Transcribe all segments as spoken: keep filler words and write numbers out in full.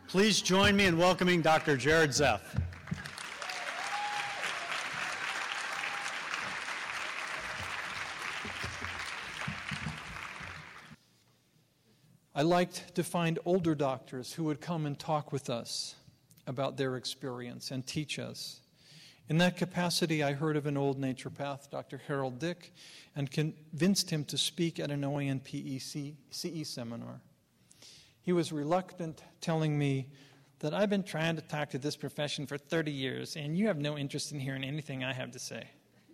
Please join me in welcoming Doctor Jared Zeff. I liked to find older doctors who would come and talk with us about their experience and teach us. In that capacity, I heard of an old naturopath, Doctor Harold Dick, and convinced him to speak at an O A N P E C E seminar. He was reluctant, telling me that I've been trying to talk to this profession for thirty years, and you have no interest in hearing anything I have to say.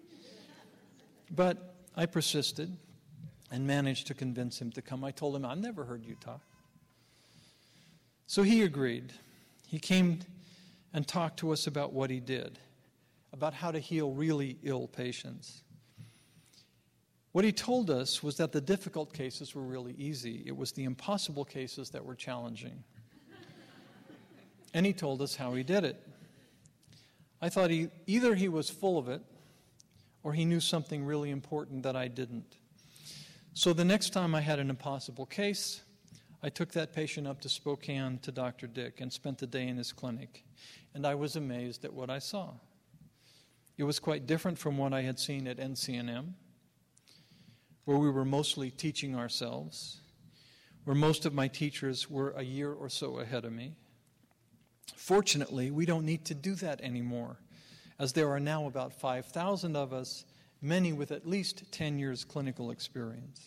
But I persisted and managed to convince him to come. I told him, I've never heard you talk. So he agreed. He came and talked to us about what he did, about how to heal really ill patients. What he told us was that the difficult cases were really easy. It was the impossible cases that were challenging. And he told us how he did it. I thought he, either he was full of it or he knew something really important that I didn't. So the next time I had an impossible case, I took that patient up to Spokane to Doctor Dick and spent the day in his clinic. And I was amazed at what I saw. It was quite different from what I had seen at N C N M, where we were mostly teaching ourselves, where most of my teachers were a year or so ahead of me. Fortunately, we don't need to do that anymore, as there are now about five thousand of us, many with at least ten years clinical experience.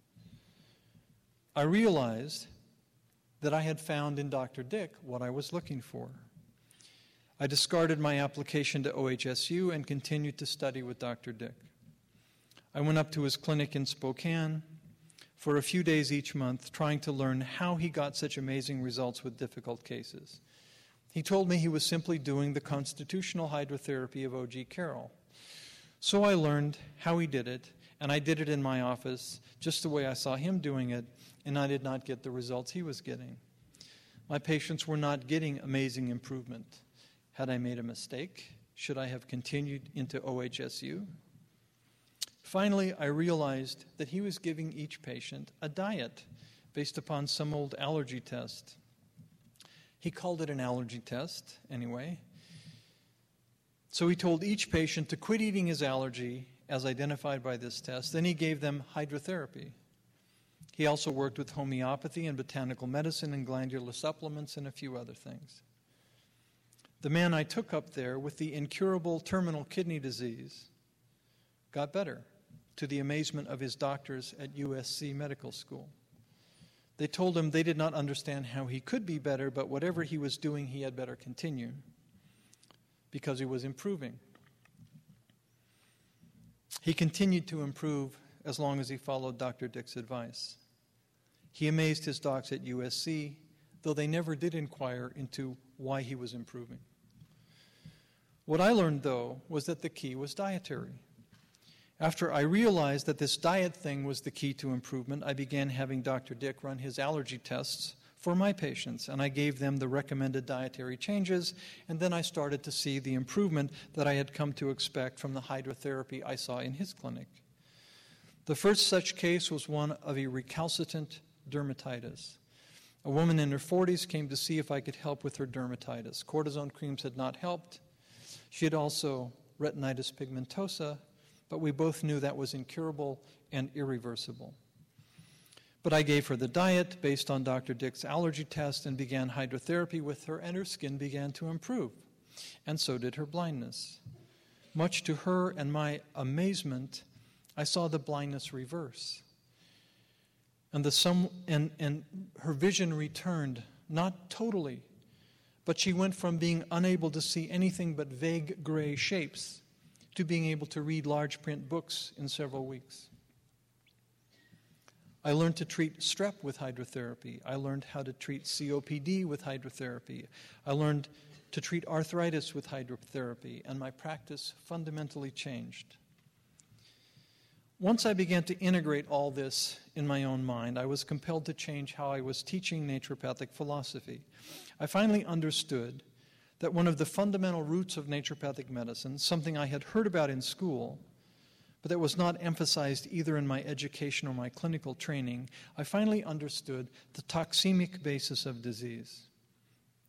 I realized that I had found in Doctor Dick what I was looking for. I discarded my application to O H S U and continued to study with Doctor Dick. I went up to his clinic in Spokane for a few days each month, trying to learn how he got such amazing results with difficult cases. He told me he was simply doing the constitutional hydrotherapy of O G Carroll. So I learned how he did it, and I did it in my office just the way I saw him doing it, and I did not get the results he was getting. My patients were not getting amazing improvement. Had I made a mistake? Should I have continued into O H S U? Finally, I realized that he was giving each patient a diet based upon some old allergy test. He called it an allergy test, anyway. So he told each patient to quit eating his allergy, as identified by this test. Then he gave them hydrotherapy. He also worked with homeopathy and botanical medicine and glandular supplements and a few other things. The man I took up there with the incurable terminal kidney disease got better, to the amazement of his doctors at U S C Medical School. They told him they did not understand how he could be better, but whatever he was doing, he had better continue, because he was improving. He continued to improve as long as he followed Doctor Dick's advice. He amazed his docs at U S C, though they never did inquire into why he was improving. What I learned, though, was that the key was dietary. After I realized that this diet thing was the key to improvement, I began having Doctor Dick run his allergy tests for my patients, and I gave them the recommended dietary changes, and then I started to see the improvement that I had come to expect from the hydrotherapy I saw in his clinic. The first such case was one of a recalcitrant dermatitis. A woman in her forties came to see if I could help with her dermatitis. Cortisone creams had not helped. She had also retinitis pigmentosa, but we both knew that was incurable and irreversible. But I gave her the diet based on Doctor Dick's allergy test and began hydrotherapy with her, and her skin began to improve, and so did her blindness. Much to her and my amazement, I saw the blindness reverse. And, the some, and, and her vision returned, not totally, but she went from being unable to see anything but vague gray shapes to being able to read large print books in several weeks. I learned to treat strep with hydrotherapy. I learned how to treat C O P D with hydrotherapy. I learned to treat arthritis with hydrotherapy, and my practice fundamentally changed. Once I began to integrate all this in my own mind, I was compelled to change how I was teaching naturopathic philosophy. I finally understood that one of the fundamental roots of naturopathic medicine, something I had heard about in school, but that was not emphasized either in my education or my clinical training, I finally understood the toxemic basis of disease.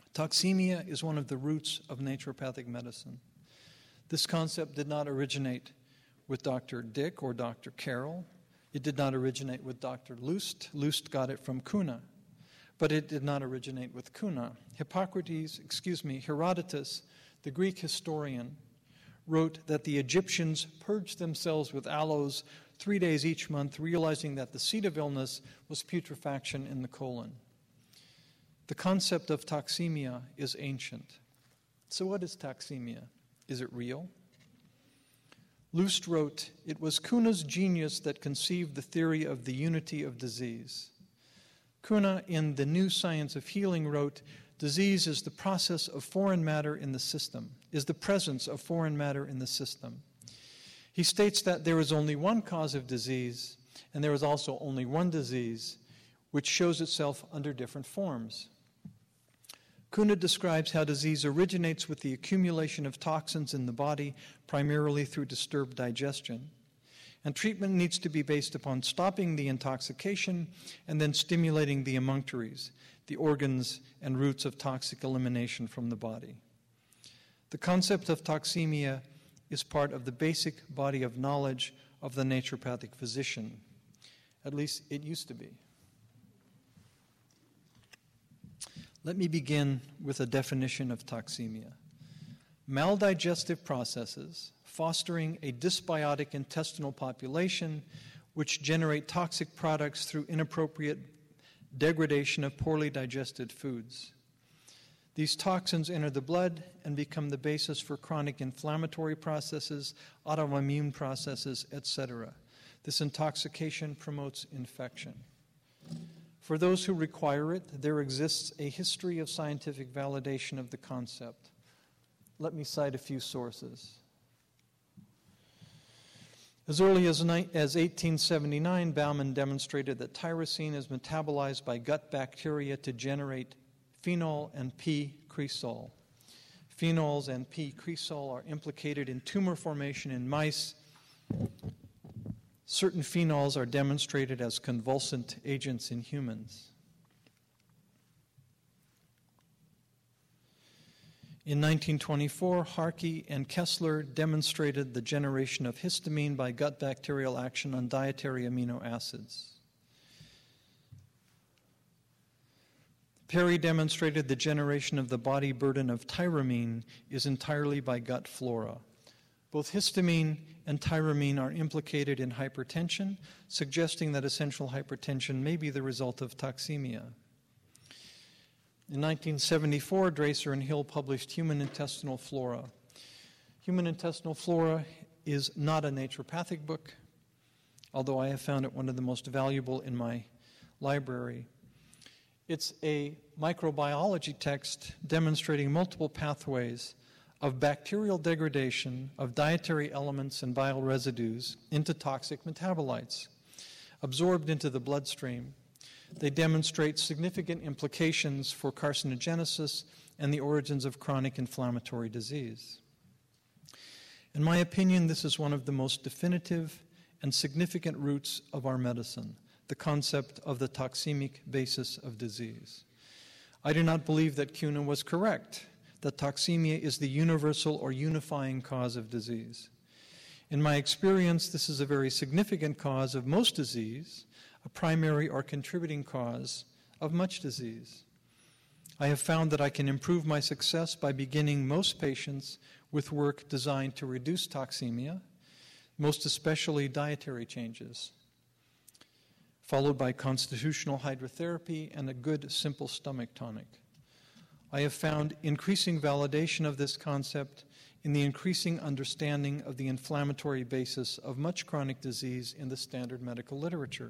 Toxemia is one of the roots of naturopathic medicine. This concept did not originate with Doctor Dick or Doctor Carroll. It did not originate with Doctor Lust. Lust got it from Kuna. But it did not originate with Kuna. Hippocrates, excuse me, Herodotus, the Greek historian, wrote that the Egyptians purged themselves with aloes three days each month, realizing that the seat of illness was putrefaction in the colon. The concept of toxemia is ancient. So what is toxemia? Is it real? Lust wrote, "It was Kuna's genius that conceived the theory of the unity of disease." Kuna, in The New Science of Healing, wrote, "Disease is the process of foreign matter in the system, is the presence of foreign matter in the system." He states that there is only one cause of disease, and there is also only one disease, which shows itself under different forms. Kuna describes how disease originates with the accumulation of toxins in the body, primarily through disturbed digestion. And treatment needs to be based upon stopping the intoxication and then stimulating the emunctories, the organs and routes of toxic elimination from the body. The concept of toxemia is part of the basic body of knowledge of the naturopathic physician. At least it used to be. Let me begin with a definition of toxemia. Maldigestive processes fostering a dysbiotic intestinal population which generate toxic products through inappropriate degradation of poorly digested foods. These toxins enter the blood and become the basis for chronic inflammatory processes, autoimmune processes, et cetera. This intoxication promotes infection. For those who require it, there exists a history of scientific validation of the concept. Let me cite a few sources. As early as, as eighteen seventy-nine, Baumann demonstrated that tyrosine is metabolized by gut bacteria to generate phenol and P-cresol. Phenols and P-cresol are implicated in tumor formation in mice. Certain phenols are demonstrated as convulsant agents in humans. In nineteen twenty-four, Harkey and Kessler demonstrated the generation of histamine by gut bacterial action on dietary amino acids. Perry demonstrated the generation of the body burden of tyramine is entirely by gut flora. Both histamine and tyramine are implicated in hypertension, suggesting that essential hypertension may be the result of toxemia. In nineteen seventy-four, Dracer and Hill published Human Intestinal Flora. Human Intestinal Flora is not a naturopathic book, although I have found it one of the most valuable in my library. It's a microbiology text demonstrating multiple pathways of bacterial degradation of dietary elements and bile residues into toxic metabolites, absorbed into the bloodstream. They demonstrate significant implications for carcinogenesis and the origins of chronic inflammatory disease. In my opinion, this is one of the most definitive and significant roots of our medicine, the concept of the toxemic basis of disease. I do not believe that Kuna was correct, that toxemia is the universal or unifying cause of disease. In my experience, this is a very significant cause of most disease, a primary or contributing cause of much disease. I have found that I can improve my success by beginning most patients with work designed to reduce toxemia, most especially dietary changes, followed by constitutional hydrotherapy and a good simple stomach tonic. I have found increasing validation of this concept in the increasing understanding of the inflammatory basis of much chronic disease in the standard medical literature.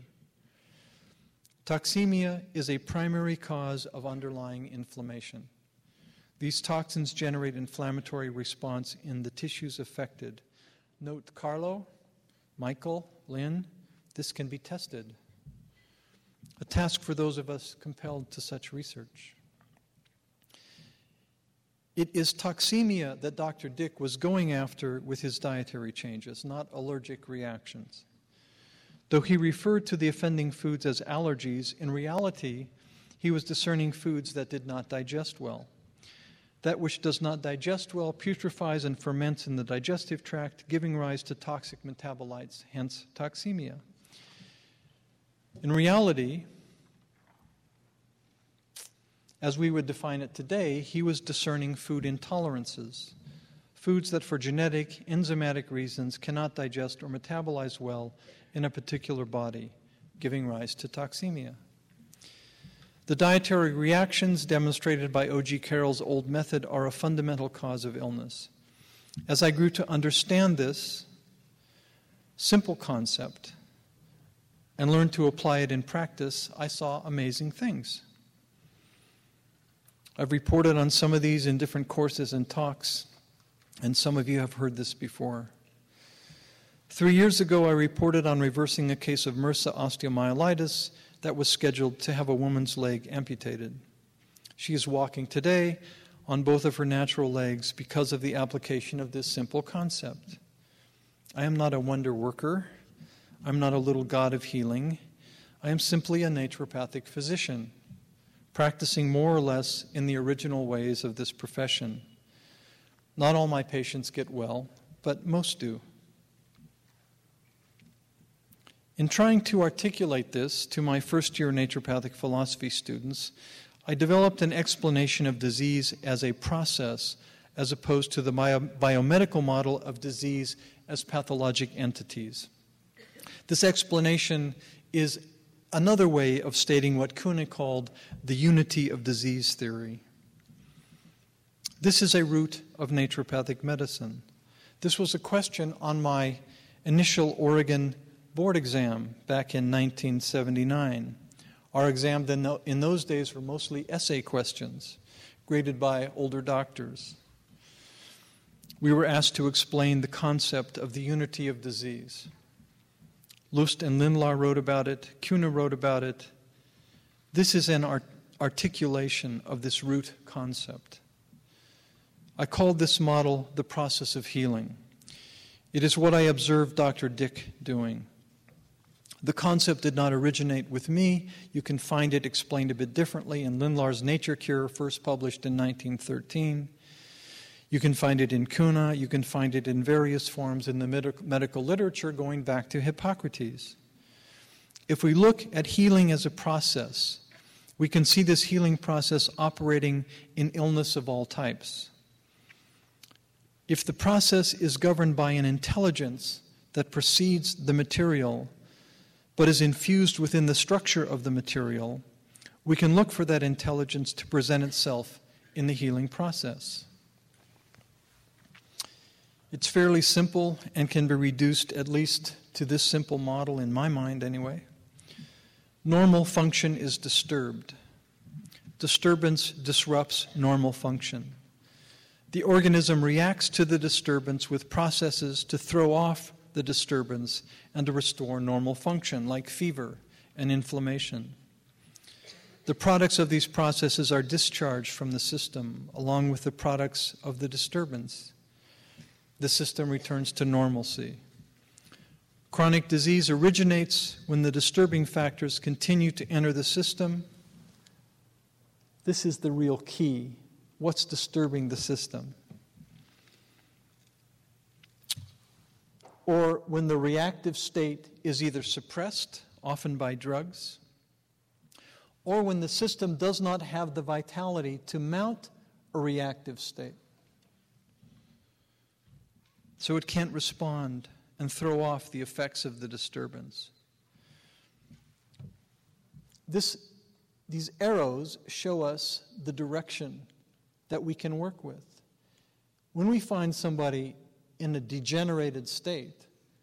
Toxemia is a primary cause of underlying inflammation. These toxins generate inflammatory response in the tissues affected. Note, Carlo, Michael, Lynn, this can be tested. A task for those of us compelled to such research. It is toxemia that Doctor Dick was going after with his dietary changes, not allergic reactions. Though he referred to the offending foods as allergies, in reality, he was discerning foods that did not digest well. that which does not digest well putrefies and ferments in the digestive tract, giving rise to toxic metabolites, hence toxemia. In reality, as we would define it today, he was discerning food intolerances, foods that for genetic, enzymatic reasons cannot digest or metabolize well in a particular body, giving rise to toxemia. The dietary reactions demonstrated by O G Carroll's old method are a fundamental cause of illness. As I grew to understand this simple concept and learned to apply it in practice, I saw amazing things. I've reported on some of these in different courses and talks, and some of you have heard this before. Three years ago, I reported on reversing a case of MRSA osteomyelitis that was scheduled to have a woman's leg amputated. She is walking today on both of her natural legs because of the application of this simple concept. I am not a wonder worker. I'm not a little god of healing. I am simply a naturopathic physician, practicing more or less in the original ways of this profession. Not all my patients get well, but most do. In trying to articulate this to my first-year naturopathic philosophy students, I developed an explanation of disease as a process as opposed to the bio- biomedical model of disease as pathologic entities. This explanation is another way of stating what Kuhne called the unity of disease theory. This is a root of naturopathic medicine. This was a question on my initial Oregon board exam back in nineteen seventy-nine. Our exam then in those days were mostly essay questions graded by older doctors. We were asked to explain the concept of the unity of disease. Lust and Lindlar wrote about it. Kuhne wrote about it. This is an art- articulation of this root concept. I called this model the process of healing. It is what I observed Doctor Dick doing. The concept did not originate with me. You can find it explained a bit differently in Lindlar's Nature Cure, first published in nineteen thirteen. You can find it in Kuhne. You can find it in various forms in the med- medical literature going back to Hippocrates. If we look at healing as a process, we can see this healing process operating in illness of all types. If the process is governed by an intelligence that precedes the material, but is infused within the structure of the material, we can look for that intelligence to present itself in the healing process. It's fairly simple and can be reduced at least to this simple model in my mind anyway. Normal function is disturbed. Disturbance disrupts normal function. The organism reacts to the disturbance with processes to throw off the disturbance and to restore normal function, like fever and inflammation. The products of these processes are discharged from the system, along with the products of the disturbance. The system returns to normalcy. Chronic disease originates when the disturbing factors continue to enter the system. This is the real key. What's disturbing the system? Or when the reactive state is either suppressed, often by drugs, or when the system does not have the vitality to mount a reactive state. So it can't respond and throw off the effects of the disturbance. This, these arrows show us the direction that we can work with. When we find somebody in a degenerated state,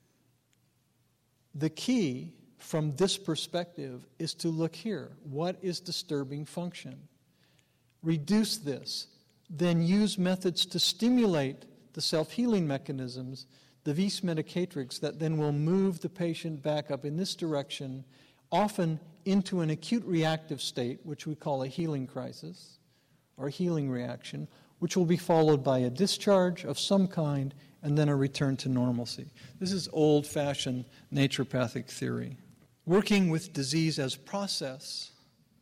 the key from this perspective is to look here. What is disturbing function? Reduce this. Then use methods to stimulate the self-healing mechanisms, the vis medicatrix, that then will move the patient back up in this direction, often into an acute reactive state, which we call a healing crisis or healing reaction, which will be followed by a discharge of some kind and then a return to normalcy. This is old-fashioned naturopathic theory. Working with disease as process,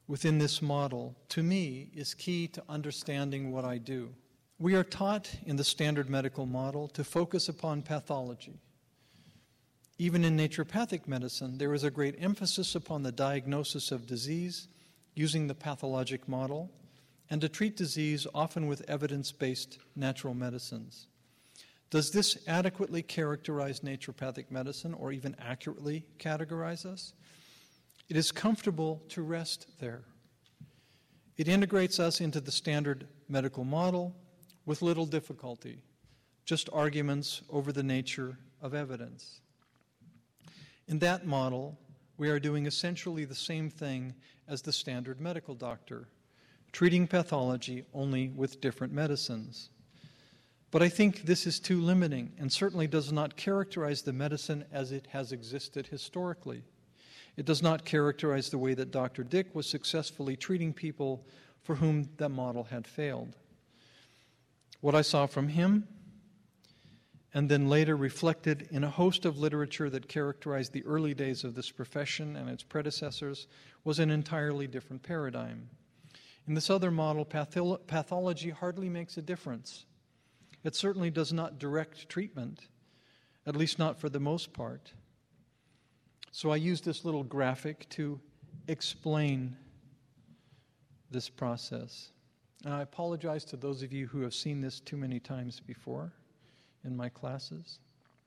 within this model, to me, is key to understanding what I do. We are taught in the standard medical model to focus upon pathology. Even in naturopathic medicine, there is a great emphasis upon the diagnosis of disease using the pathologic model, and to treat disease often with evidence-based natural medicines. Does this adequately characterize naturopathic medicine, or even accurately categorize us? It is comfortable to rest there. It integrates us into the standard medical model with little difficulty, just arguments over the nature of evidence. In that model, we are doing essentially the same thing as the standard medical doctor, treating pathology only with different medicines. But I think this is too limiting and certainly does not characterize the medicine as it has existed historically. It does not characterize the way that Doctor Dick was successfully treating people for whom that model had failed. What I saw from him, and then later reflected in a host of literature that characterized the early days of this profession and its predecessors, was an entirely different paradigm. In this other model, patho- pathology hardly makes a difference. It certainly does not direct treatment, at least not for the most part. So I use this little graphic to explain this process. And I apologize to those of you who have seen this too many times before in my classes.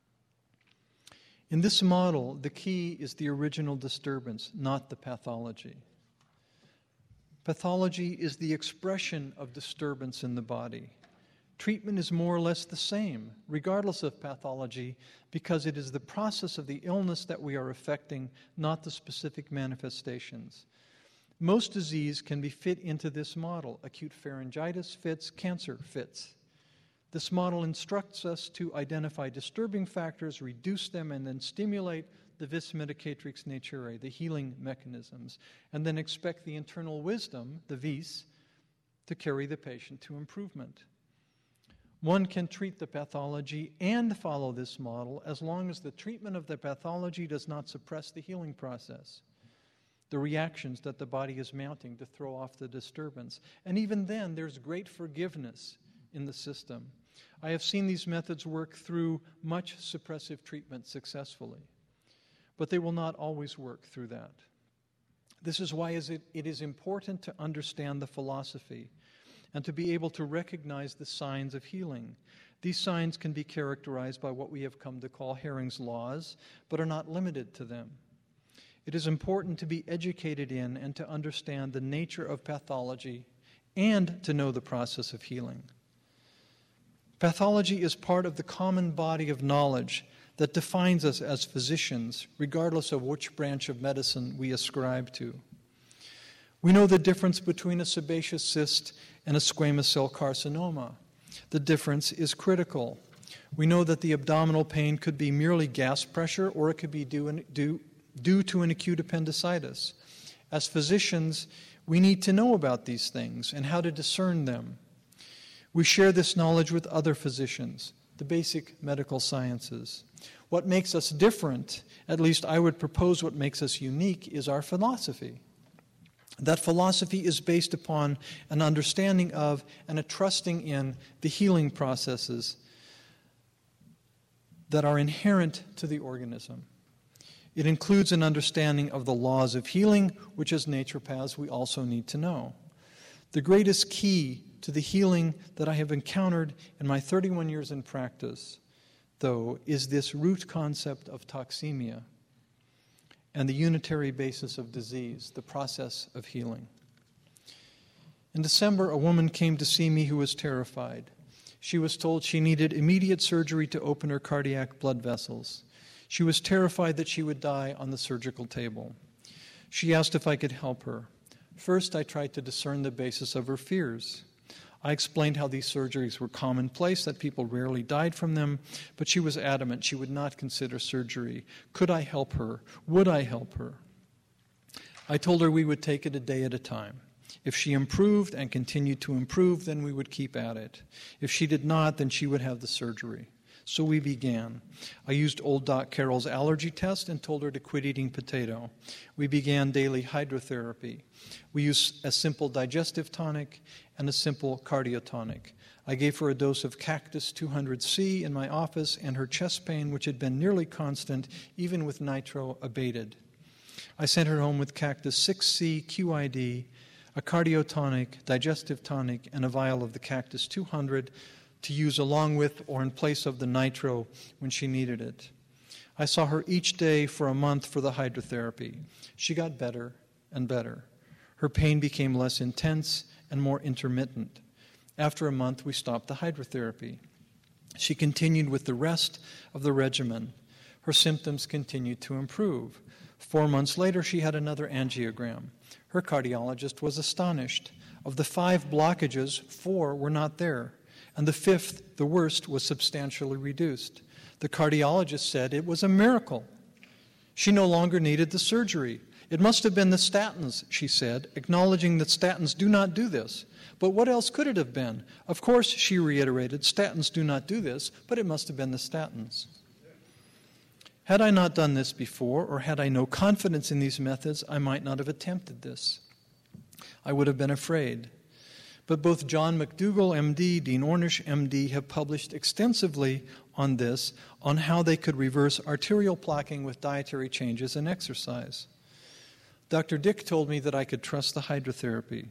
In this model, the key is the original disturbance, not the pathology. Pathology is the expression of disturbance in the body. Treatment is more or less the same, regardless of pathology, because it is the process of the illness that we are affecting, not the specific manifestations. Most disease can be fit into this model. Acute pharyngitis fits, cancer fits. This model instructs us to identify disturbing factors, reduce them, and then stimulate the vis medicatrix naturae, the healing mechanisms, and then expect the internal wisdom, the vis, to carry the patient to improvement. One can treat the pathology and follow this model as long as the treatment of the pathology does not suppress the healing process, the reactions that the body is mounting to throw off the disturbance. And even then, there's great forgiveness in the system. I have seen these methods work through much suppressive treatment successfully, but they will not always work through that. This is why it is important to understand the philosophy and to be able to recognize the signs of healing. These signs can be characterized by what we have come to call Hering's laws, but are not limited to them. It is important to be educated in and to understand the nature of pathology and to know the process of healing. Pathology is part of the common body of knowledge that defines us as physicians, regardless of which branch of medicine we ascribe to. We know the difference between a sebaceous cyst and a squamous cell carcinoma. The difference is critical. We know that the abdominal pain could be merely gas pressure, or it could be due, in, due, due to an acute appendicitis. As physicians, we need to know about these things and how to discern them. We share this knowledge with other physicians, the basic medical sciences. What makes us different, at least I would propose what makes us unique, is our philosophy. That philosophy is based upon an understanding of and a trusting in the healing processes that are inherent to the organism. It includes an understanding of the laws of healing, which as naturopaths we also need to know. The greatest key to the healing that I have encountered in my thirty-one years in practice, though, is this root concept of toxemia and the unitary basis of disease, the process of healing. In December, a woman came to see me who was terrified. She was told she needed immediate surgery to open her cardiac blood vessels. She was terrified that she would die on the surgical table. She asked if I could help her. First, I tried to discern the basis of her fears. I explained how these surgeries were commonplace, that people rarely died from them, but she was adamant she would not consider surgery. Could I help her? Would I help her? I told her we would take it a day at a time. If she improved and continued to improve, then we would keep at it. If she did not, then she would have the surgery. So we began. I used old Doc Carroll's allergy test and told her to quit eating potato. We began daily hydrotherapy. We used a simple digestive tonic and a simple cardiotonic. I gave her a dose of Cactus two hundred C in my office, and her chest pain, which had been nearly constant, even with nitro, abated. I sent her home with Cactus six C Q I D, a cardiotonic, digestive tonic, and a vial of the Cactus two hundred to use along with or in place of the nitro when she needed it. I saw her each day for a month for the hydrotherapy. She got better and better. Her pain became less intense and more intermittent. After a month, we stopped the hydrotherapy. She continued with the rest of the regimen. Her symptoms continued to improve. Four months later, she had another angiogram. Her cardiologist was astonished. Of the five blockages, four were not there, and the fifth, the worst, was substantially reduced. The cardiologist said it was a miracle. She no longer needed the surgery. It must have been the statins, she said, acknowledging that statins do not do this. But what else could it have been? Of course, she reiterated, statins do not do this, but it must have been the statins. Had I not done this before, or had I no confidence in these methods, I might not have attempted this. I would have been afraid. But both John McDougall, M D, Dean Ornish, M D, have published extensively on this, on how they could reverse arterial plaquing with dietary changes and exercise. Doctor Dick told me that I could trust the hydrotherapy.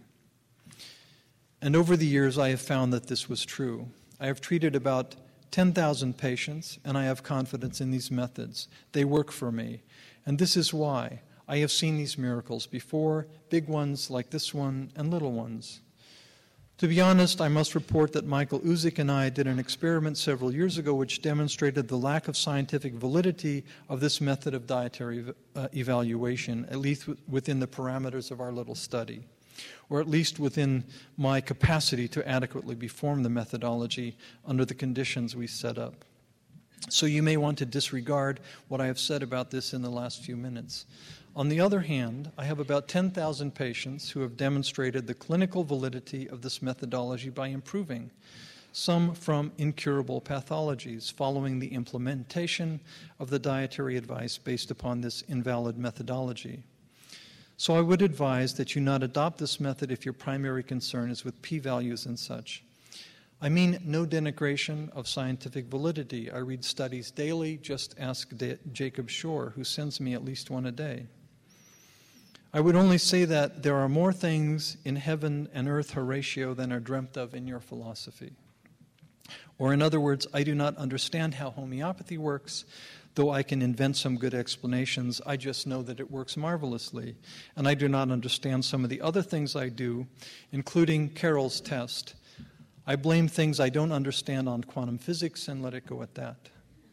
And over the years, I have found that this was true. I have treated about ten thousand patients, and I have confidence in these methods. They work for me. And this is why. I have seen these miracles before, big ones like this one, and little ones. To be honest, I must report that Michael Uzik and I did an experiment several years ago which demonstrated the lack of scientific validity of this method of dietary uh, evaluation, at least w- within the parameters of our little study, or at least within my capacity to adequately perform the methodology under the conditions we set up. So you may want to disregard what I have said about this in the last few minutes. On the other hand, I have about ten thousand patients who have demonstrated the clinical validity of this methodology by improving, some from incurable pathologies following the implementation of the dietary advice based upon this invalid methodology. So I would advise that you not adopt this method if your primary concern is with p-values and such. I mean no denigration of scientific validity. I read studies daily. Just ask D- Jacob Shore, who sends me at least one a day. I would only say that there are more things in heaven and earth, Horatio, than are dreamt of in your philosophy. Or in other words, I do not understand how homeopathy works, though I can invent some good explanations. I just know that it works marvelously. And I do not understand some of the other things I do, including Carroll's test. I blame things I don't understand on quantum physics and let it go at that.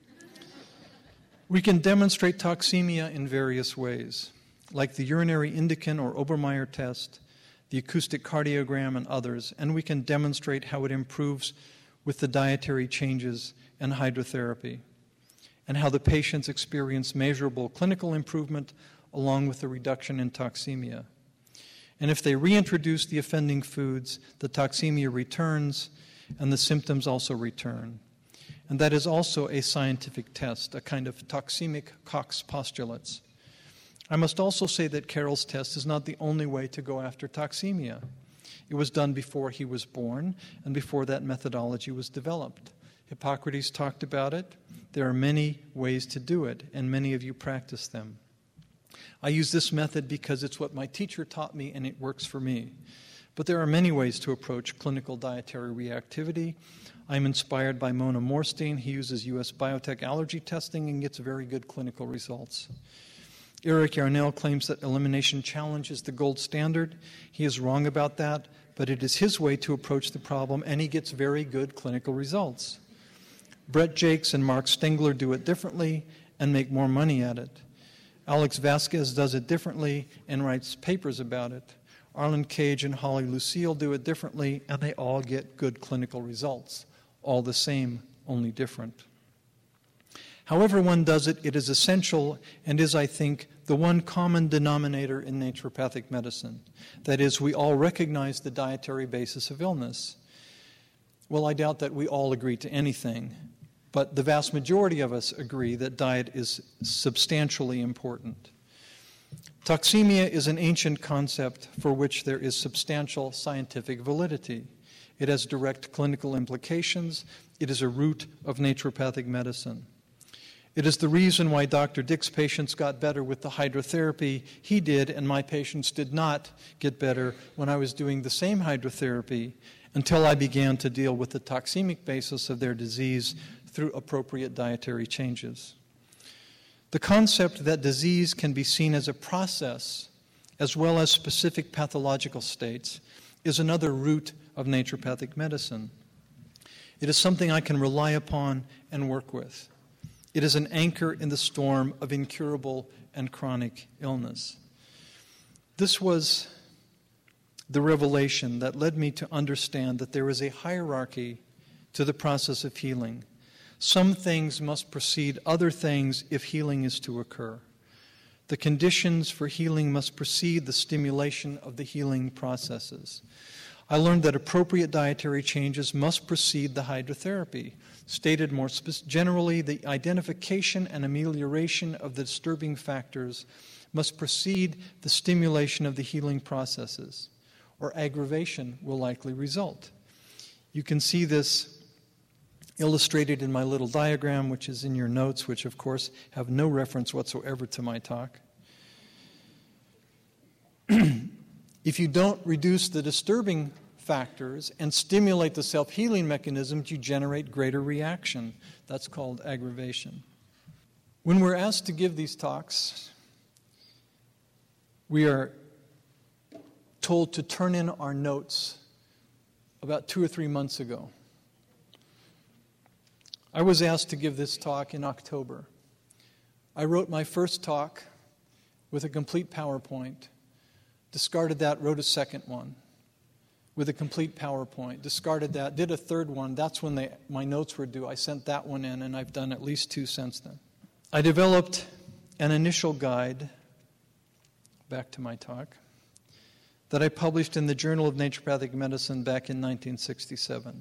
We can demonstrate toxemia in various ways, like the urinary indican or Obermeyer test, the acoustic cardiogram, and others, and we can demonstrate how it improves with the dietary changes and hydrotherapy, and how the patients experience measurable clinical improvement along with the reduction in toxemia. And if they reintroduce the offending foods, the toxemia returns and the symptoms also return. And that is also a scientific test, a kind of toxemic Cox postulates. I must also say that Carroll's test is not the only way to go after toxemia. It was done before he was born and before that methodology was developed. Hippocrates talked about it. There are many ways to do it, and many of you practice them. I use this method because it's what my teacher taught me and it works for me. But there are many ways to approach clinical dietary reactivity. I'm inspired by Mona Morstein. He uses U S biotech allergy testing and gets very good clinical results. Eric Yarnell claims that elimination challenge is the gold standard. He is wrong about that, but it is his way to approach the problem, and he gets very good clinical results. Brett Jakes and Mark Stengler do it differently and make more money at it. Alex Vasquez does it differently and writes papers about it. Arlen Cage and Holly Lucille do it differently, and they all get good clinical results. All the same, only different. However one does it, it is essential and is, I think, the one common denominator in naturopathic medicine. That is, we all recognize the dietary basis of illness. Well, I doubt that we all agree to anything. But the vast majority of us agree that diet is substantially important. Toxemia is an ancient concept for which there is substantial scientific validity. It has direct clinical implications. It is a root of naturopathic medicine. It is the reason why Doctor Dick's patients got better with the hydrotherapy he did, and my patients did not get better when I was doing the same hydrotherapy until I began to deal with the toxemic basis of their disease through appropriate dietary changes. The concept that disease can be seen as a process as well as specific pathological states is another root of naturopathic medicine. It is something I can rely upon and work with. It is an anchor in the storm of incurable and chronic illness. This was the revelation that led me to understand that there is a hierarchy to the process of healing. Some things must precede other things if healing is to occur. The conditions for healing must precede the stimulation of the healing processes. I learned that appropriate dietary changes must precede the hydrotherapy. Stated more spe- generally, the identification and amelioration of the disturbing factors must precede the stimulation of the healing processes, or aggravation will likely result. You can see this illustrated in my little diagram, which is in your notes, which of course have no reference whatsoever to my talk. If you don't reduce the disturbing factors and stimulate the self-healing mechanisms, you generate greater reaction. That's called aggravation. When we're asked to give these talks, we are told to turn in our notes about two or three months ago. I was asked to give this talk in October. I wrote my first talk with a complete PowerPoint, discarded that, wrote a second one with a complete PowerPoint, discarded that, did a third one. That's when they, my notes were due. I sent that one in, and I've done at least two since then. I developed an initial guide, back to my talk, that I published in the Journal of Naturopathic Medicine back in nineteen sixty-seven.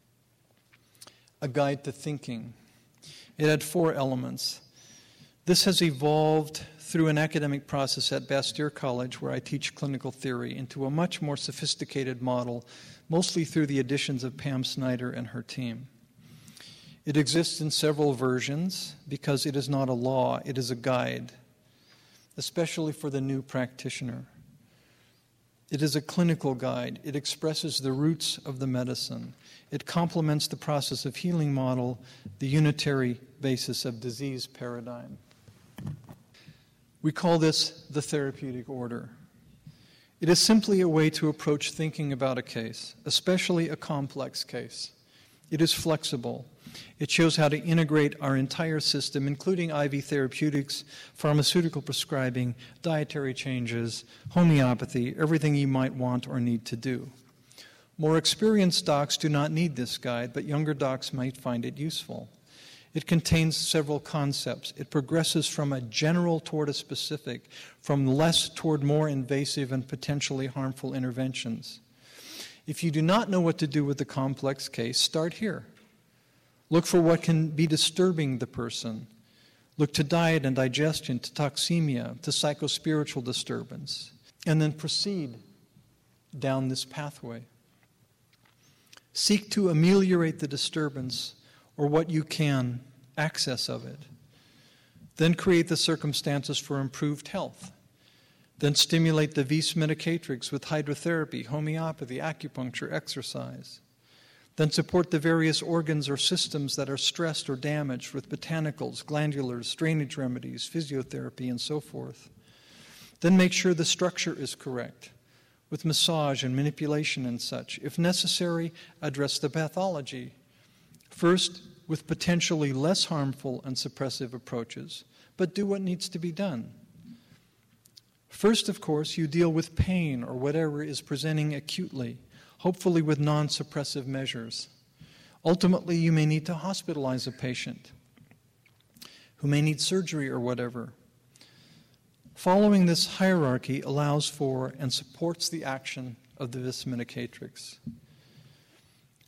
A guide to thinking. It had four elements. This has evolved through an academic process at Bastyr College, where I teach clinical theory, into a much more sophisticated model, mostly through the additions of Pam Snyder and her team. It exists in several versions because it is not a law, it is a guide, especially for the new practitioner. It is a clinical guide. It expresses the roots of the medicine. It complements the process of healing model, the unitary basis of disease paradigm. We call this the therapeutic order. It is simply a way to approach thinking about a case, especially a complex case. It is flexible. It shows how to integrate our entire system, including I V therapeutics, pharmaceutical prescribing, dietary changes, homeopathy, everything you might want or need to do. More experienced docs do not need this guide, but younger docs might find it useful. It contains several concepts. It progresses from a general toward a specific, from less toward more invasive and potentially harmful interventions. If you do not know what to do with the complex case, start here. Look for what can be disturbing the person. Look to diet and digestion, to toxemia, to psychospiritual disturbance, and then proceed down this pathway. Seek to ameliorate the disturbance or what you can access of it. Then create the circumstances for improved health. Then stimulate the vis medicatrix with hydrotherapy, homeopathy, acupuncture, exercise. Then support the various organs or systems that are stressed or damaged with botanicals, glandulars, drainage remedies, physiotherapy, and so forth. Then make sure the structure is correct, with massage and manipulation and such. If necessary, address the pathology. First, with potentially less harmful and suppressive approaches, but do what needs to be done. First, of course, you deal with pain or whatever is presenting acutely, hopefully with non-suppressive measures. Ultimately, you may need to hospitalize a patient who may need surgery or whatever. Following this hierarchy allows for and supports the action of the vis medicatrix.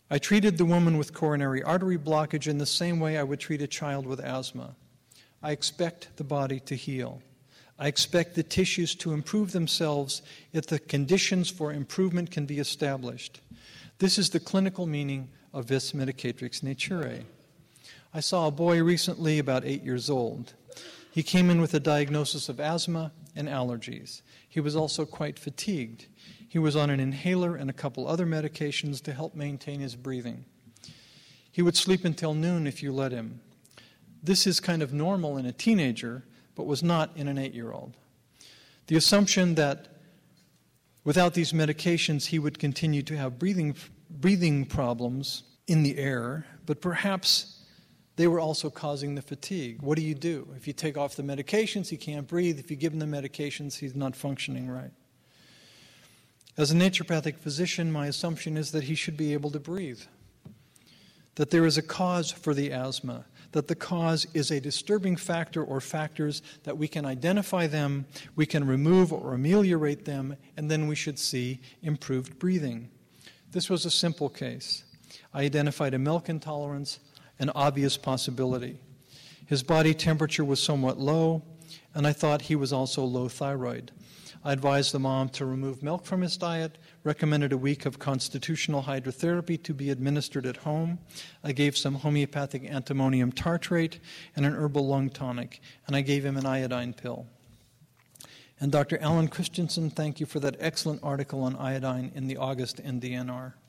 I treated the woman with coronary artery blockage in the same way I would treat a child with asthma. I expect the body to heal. I expect the tissues to improve themselves if the conditions for improvement can be established. This is the clinical meaning of vis medicatrix naturae. I saw a boy recently, about eight years old. He came in with a diagnosis of asthma and allergies. He was also quite fatigued. He was on an inhaler and a couple other medications to help maintain his breathing. He would sleep until noon if you let him. This is kind of normal in a teenager, but was not in an eight-year-old. The assumption that without these medications he would continue to have breathing, breathing problems in the air, but perhaps they were also causing the fatigue. What do you do? If you take off the medications, he can't breathe. If you give him the medications, he's not functioning right. As a naturopathic physician, my assumption is that he should be able to breathe, that there is a cause for the asthma, that the cause is a disturbing factor or factors that we can identify them, we can remove or ameliorate them, and then we should see improved breathing. This was a simple case. I identified a milk intolerance, an obvious possibility. His body temperature was somewhat low, and I thought he was also low thyroid. I advised the mom to remove milk from his diet, recommended a week of constitutional hydrotherapy to be administered at home. I gave some homeopathic antimonium tartrate and an herbal lung tonic, and I gave him an iodine pill. And Doctor Alan Christensen, thank you for that excellent article on iodine in the August N D N R.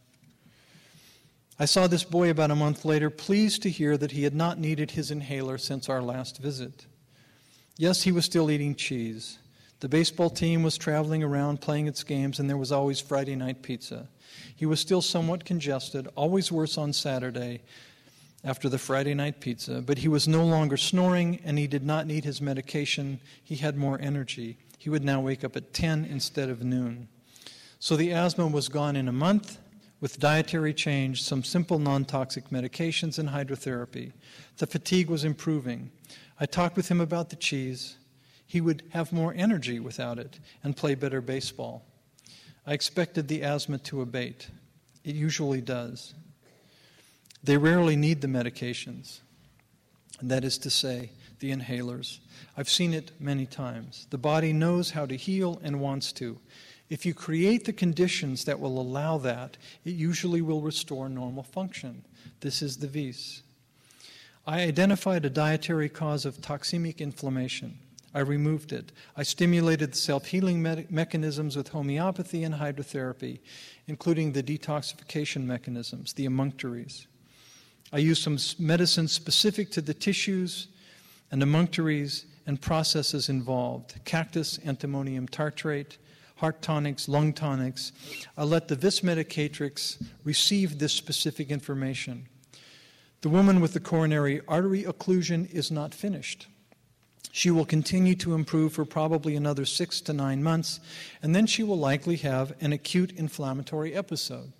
I saw this boy about a month later, pleased to hear that he had not needed his inhaler since our last visit. Yes, he was still eating cheese. The baseball team was traveling around playing its games, and there was always Friday night pizza. He was still somewhat congested, always worse on Saturday after the Friday night pizza, but he was no longer snoring, and he did not need his medication. He had more energy. He would now wake up at ten instead of noon. So the asthma was gone in a month with dietary change, some simple non-toxic medications, and hydrotherapy. The fatigue was improving. I talked with him about the cheese. He would have more energy without it and play better baseball. I expected the asthma to abate. It usually does. They rarely need the medications, and that is to say, the inhalers. I've seen it many times. The body knows how to heal and wants to. If you create the conditions that will allow that, it usually will restore normal function. This is the vis. I identified a dietary cause of toxemic inflammation. I removed it. I stimulated the self-healing me- mechanisms with homeopathy and hydrotherapy, including the detoxification mechanisms, the emunctories. I used some medicine specific to the tissues and emunctories and processes involved, cactus, antimonium tartrate, heart tonics, lung tonics. I let the vis medicatrix receive this specific information. The woman with the coronary artery occlusion is not finished. She will continue to improve for probably another six to nine months, and then she will likely have an acute inflammatory episode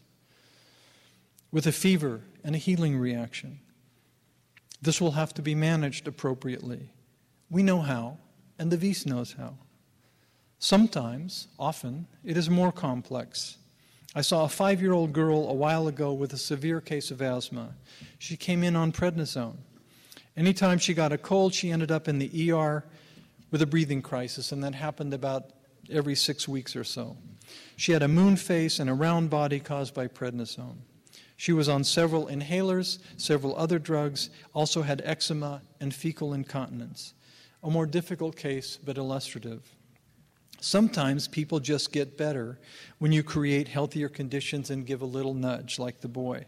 with a fever and a healing reaction. This will have to be managed appropriately. We know how, and the vis knows how. Sometimes, often, it is more complex. I saw a five-year-old girl a while ago with a severe case of asthma. She came in on prednisone. Anytime she got a cold, she ended up in the E R with a breathing crisis, and that happened about every six weeks or so. She had a moon face and a round body caused by prednisone. She was on several inhalers, several other drugs, also had eczema and fecal incontinence. A more difficult case, but illustrative. Sometimes people just get better when you create healthier conditions and give a little nudge, like the boy.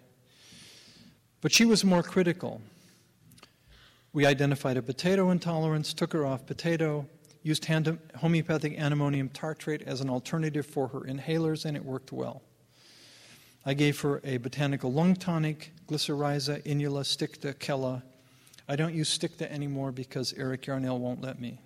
But she was more critical. We identified a potato intolerance, took her off potato, used hand- homeopathic antimonium tartrate as an alternative for her inhalers, and it worked well. I gave her a botanical lung tonic, Glycyrrhiza inula sticta kella. I don't use sticta anymore because Eric Yarnell won't let me.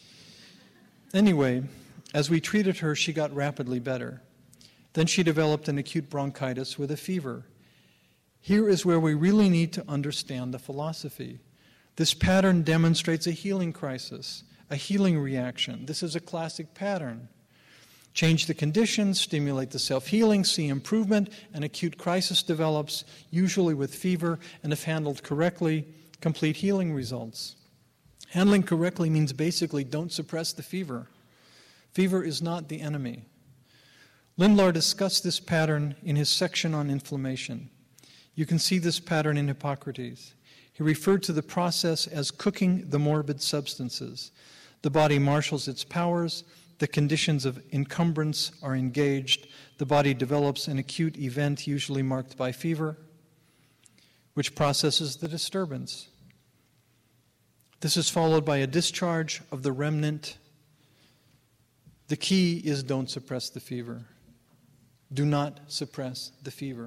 Anyway, as we treated her, she got rapidly better. Then she developed an acute bronchitis with a fever. Here is where we really need to understand the philosophy. This pattern demonstrates a healing crisis, a healing reaction. This is a classic pattern. Change the conditions, stimulate the self-healing, see improvement, an acute crisis develops, usually with fever, and if handled correctly, complete healing results. Handling correctly means basically don't suppress the fever. Fever is not the enemy. Lindlar discussed this pattern in his section on inflammation. You can see this pattern in Hippocrates. He referred to the process as cooking the morbid substances. The body marshals its powers, the conditions of encumbrance are engaged, the body develops an acute event usually marked by fever, which processes the disturbance. This is followed by a discharge of the remnant. The key is don't suppress the fever. Do not suppress the fever.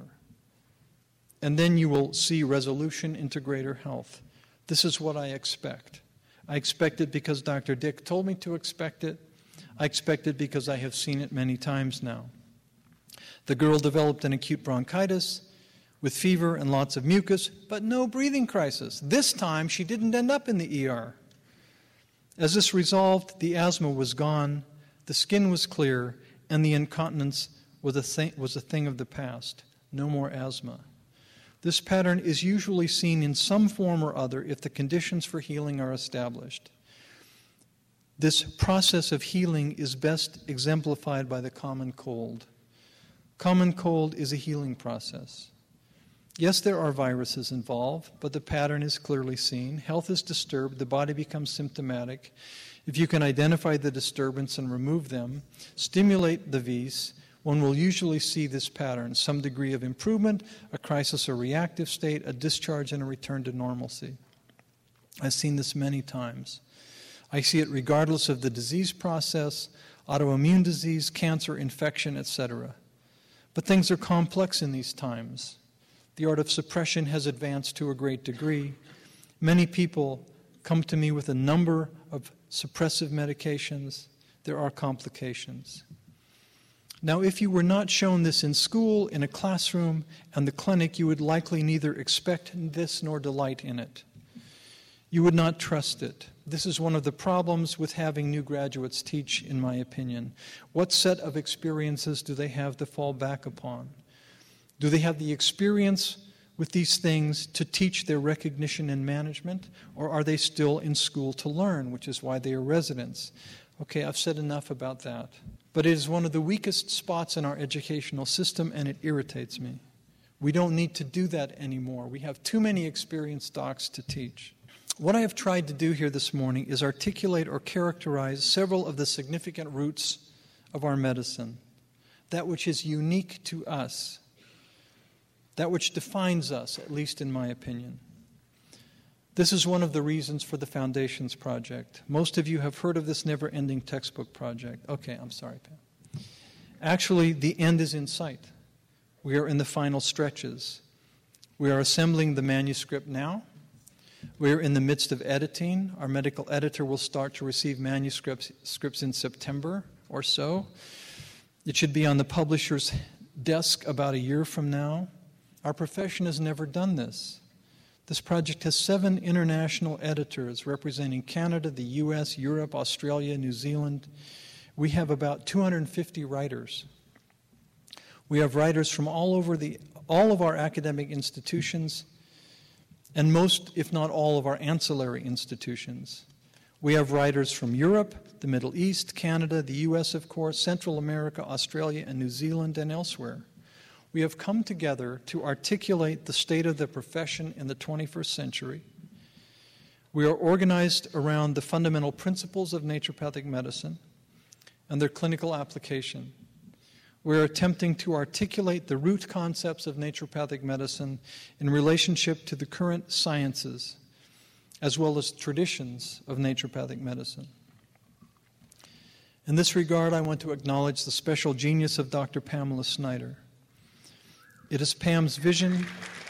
And then you will see resolution into greater health. This is what I expect. I expect it because Doctor Dick told me to expect it. I expect it because I have seen it many times now. The girl developed an acute bronchitis with fever and lots of mucus, but no breathing crisis. This time, she didn't end up in the E R. As this resolved, the asthma was gone, the skin was clear, and the incontinence was a thing, was a thing of the past. No more asthma. This pattern is usually seen in some form or other if the conditions for healing are established. This process of healing is best exemplified by the common cold. Common cold is a healing process. Yes, there are viruses involved, but the pattern is clearly seen. Health is disturbed, the body becomes symptomatic. If you can identify the disturbance and remove them, stimulate the vis, one will usually see this pattern, some degree of improvement, a crisis or reactive state, a discharge, and a return to normalcy. I've seen this many times. I see it regardless of the disease process, autoimmune disease, cancer, infection, et cetera. But things are complex in these times. The art of suppression has advanced to a great degree. Many people come to me with a number of suppressive medications. There are complications. Now, if you were not shown this in school, in a classroom, and the clinic, you would likely neither expect this nor delight in it. You would not trust it. This is one of the problems with having new graduates teach, in my opinion. What set of experiences do they have to fall back upon? Do they have the experience with these things to teach their recognition and management, or are they still in school to learn, which is why they are residents? Okay, I've said enough about that. But it is one of the weakest spots in our educational system, and it irritates me. We don't need to do that anymore. We have too many experienced docs to teach. What I have tried to do here this morning is articulate or characterize several of the significant roots of our medicine, that which is unique to us, that which defines us, at least in my opinion. This is one of the reasons for the Foundations Project. Most of you have heard of this never-ending textbook project. Okay, I'm sorry, Pam. Actually, the end is in sight. We are in the final stretches. We are assembling the manuscript now. We are in the midst of editing. Our medical editor will start to receive manuscripts scripts in September or so. It should be on the publisher's desk about a year from now. Our profession has never done this. This project has seven international editors representing Canada, the U S, Europe, Australia, New Zealand. We have about two hundred fifty writers. We have writers from all over the all of our academic institutions and most, if not all, of our ancillary institutions. We have writers from Europe, the Middle East, Canada, the U S, of course, Central America, Australia, and New Zealand, and elsewhere. We have come together to articulate the state of the profession in the twenty-first century. We are organized around the fundamental principles of naturopathic medicine and their clinical application. We are attempting to articulate the root concepts of naturopathic medicine in relationship to the current sciences, as well as traditions of naturopathic medicine. In this regard, I want to acknowledge the special genius of Doctor Pamela Snyder. It is Pam's vision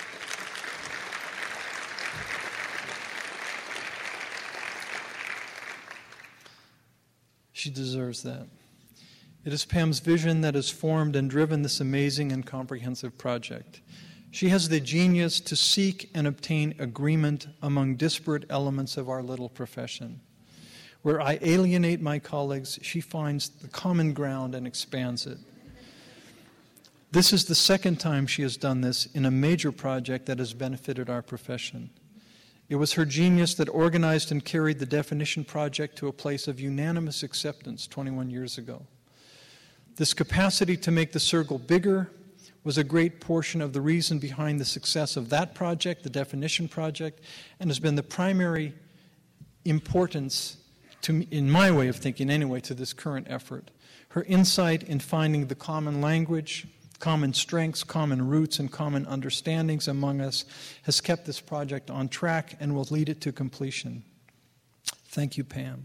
she deserves that. It is Pam's vision that has formed and driven this amazing and comprehensive project. She has the genius to seek and obtain agreement among disparate elements of our little profession. Where I alienate my colleagues, she finds the common ground and expands it. This is the second time she has done this in a major project that has benefited our profession. It was her genius that organized and carried the definition project to a place of unanimous acceptance twenty-one years ago. This capacity to make the circle bigger was a great portion of the reason behind the success of that project, the definition project, and has been the primary importance, to, in my way of thinking anyway, to this current effort. Her insight in finding the common language, common strengths, common roots, and common understandings among us has kept this project on track and will lead it to completion. Thank you, Pam.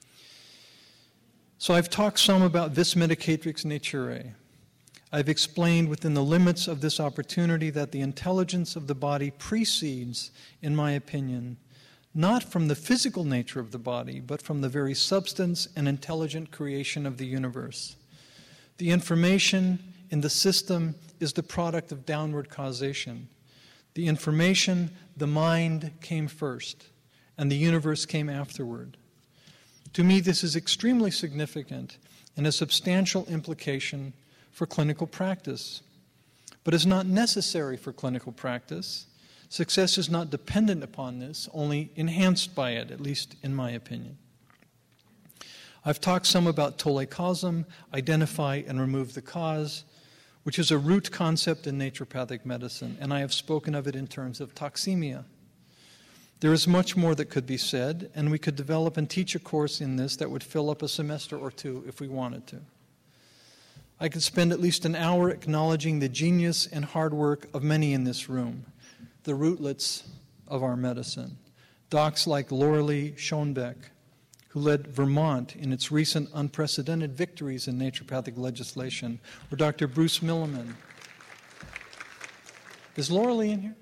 So I've talked some about vis medicatrix naturae. I've explained within the limits of this opportunity that the intelligence of the body precedes, in my opinion, not from the physical nature of the body, but from the very substance and intelligent creation of the universe. The information in the system is the product of downward causation. The information, the mind, came first, and the universe came afterward. To me, this is extremely significant and a substantial implication for clinical practice, but is not necessary for clinical practice. Success is not dependent upon this, only enhanced by it, at least in my opinion. I've talked some about tolle-causum, identify and remove the cause, which is a root concept in naturopathic medicine, and I have spoken of it in terms of toxemia. There is much more that could be said, and we could develop and teach a course in this that would fill up a semester or two if we wanted to. I could spend at least an hour acknowledging the genius and hard work of many in this room, the rootlets of our medicine, docs like Lauralee Schoenbeck, who led Vermont in its recent unprecedented victories in naturopathic legislation, or Doctor Bruce Milliman. Is Lauralee in here?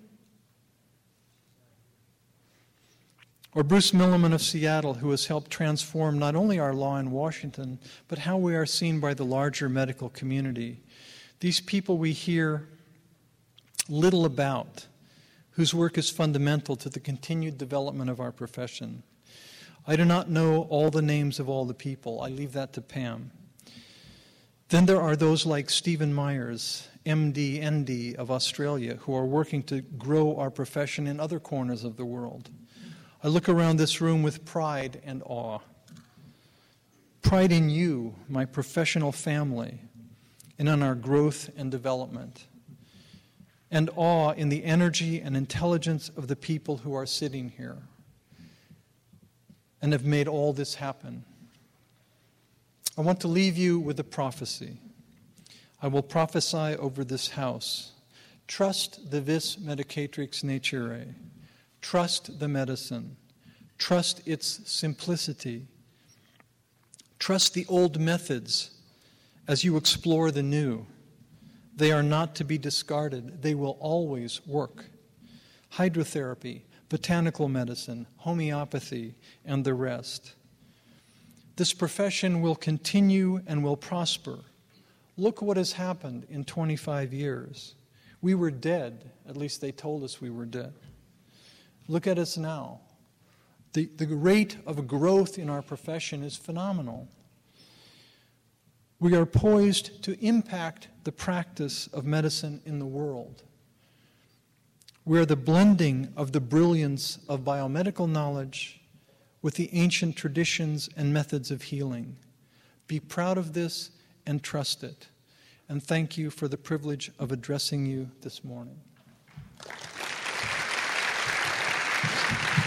Or Bruce Milliman of Seattle, who has helped transform not only our law in Washington, but how we are seen by the larger medical community. These people we hear little about, whose work is fundamental to the continued development of our profession. I do not know all the names of all the people. I leave that to Pam. Then there are those like Stephen Myers, M D, N D of Australia, who are working to grow our profession in other corners of the world. I look around this room with pride and awe. Pride in you, my professional family, and in our growth and development. And awe in the energy and intelligence of the people who are sitting here and have made all this happen. I want to leave you with a prophecy. I will prophesy over this house. Trust the vis medicatrix naturae. Trust the medicine. Trust its simplicity. Trust the old methods as you explore the new. They are not to be discarded. They will always work. Hydrotherapy, botanical medicine, homeopathy, and the rest. This profession will continue and will prosper. Look what has happened in twenty-five years. We were dead. At least they told us we were dead. Look at us now. The, the rate of growth in our profession is phenomenal. We are poised to impact the practice of medicine in the world. We are the blending of the brilliance of biomedical knowledge with the ancient traditions and methods of healing. Be proud of this and trust it. And thank you for the privilege of addressing you this morning.